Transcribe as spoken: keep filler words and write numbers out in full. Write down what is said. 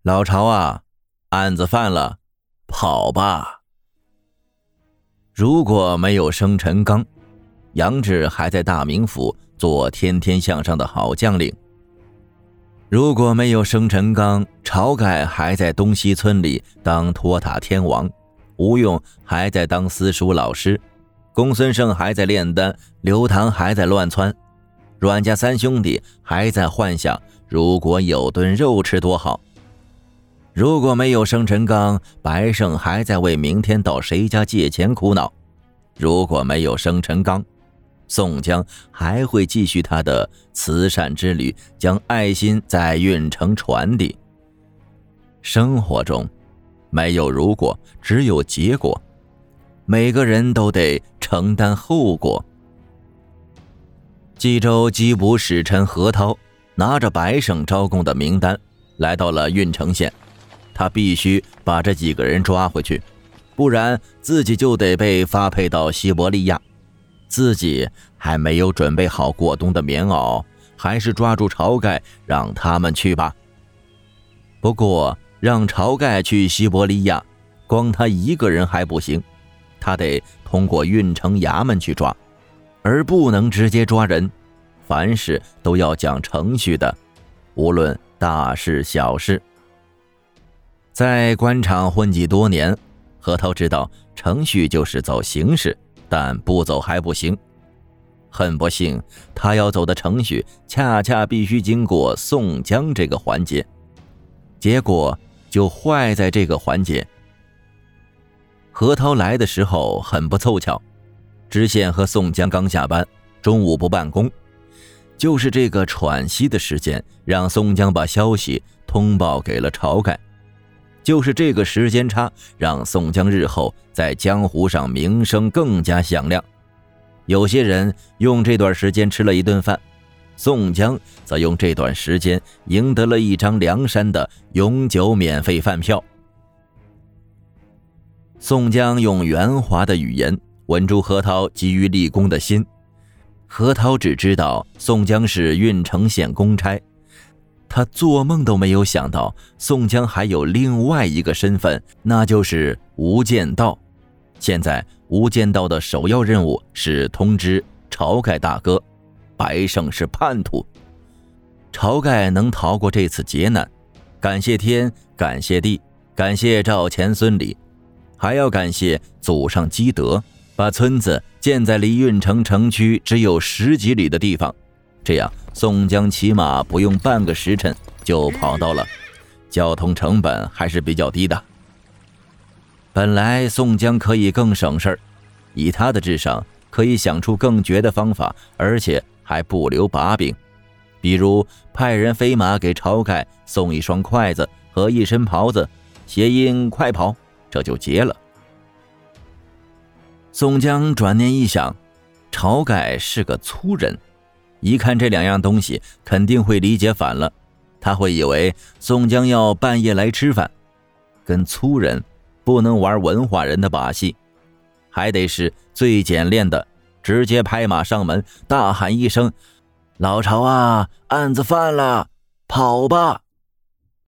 老巢啊，案子犯了，跑吧。如果没有生辰纲，杨志还在大名府做天天向上的好将领。如果没有生辰纲，晁盖还在东西村里当托塔天王，吴用还在当私塾老师，公孙胜还在炼丹，刘唐还在乱窜，阮家三兄弟还在幻想如果有顿肉吃多好。如果没有生辰纲，白胜还在为明天到谁家借钱苦恼。如果没有生辰纲，宋江还会继续他的慈善之旅，将爱心在运城传递。生活中没有如果，只有结果，每个人都得承担后果。冀州缉捕使臣何涛拿着白胜招供的名单来到了郓城县，他必须把这几个人抓回去，不然自己就得被发配到西伯利亚。自己还没有准备好过冬的棉袄，还是抓住晁盖让他们去吧。不过让晁盖去西伯利亚，光他一个人还不行，他得通过郓城衙门去抓，而不能直接抓人。凡事都要讲程序的，无论大事小事。在官场混迹多年，何涛知道程序就是走形式，但不走还不行。很不幸，他要走的程序恰恰必须经过宋江这个环节，结果就坏在这个环节。何涛来的时候很不凑巧，知县和宋江刚下班，中午不办公，就是这个喘息的时间，让宋江把消息通报给了晁盖。就是这个时间差，让宋江日后在江湖上名声更加响亮。有些人用这段时间吃了一顿饭，宋江则用这段时间赢得了一张梁山的永久免费饭票。宋江用圆滑的语言稳住何涛急于立功的心。何涛只知道宋江是郓城县公差，他做梦都没有想到宋江还有另外一个身份，那就是无间道。现在无间道的首要任务是通知晁盖大哥，白胜是叛徒。晁盖能逃过这次劫难，感谢天，感谢地，感谢赵钱孙李，还要感谢祖上积德，把村子建在离郓城城区只有十几里的地方，这样宋江起码不用半个时辰就跑到了，交通成本还是比较低的。本来宋江可以更省事儿，以他的智商可以想出更绝的方法，而且还不留把柄，比如派人飞马给晁盖送一双筷子和一身袍子，谐音快跑，这就结了。宋江转念一想，晁盖是个粗人，一看这两样东西肯定会理解反了，他会以为宋江要半夜来吃饭，跟粗人不能玩文化人的把戏，还得是最简练的，直接拍马上门，大喊一声：老巢啊，案子犯了，跑吧。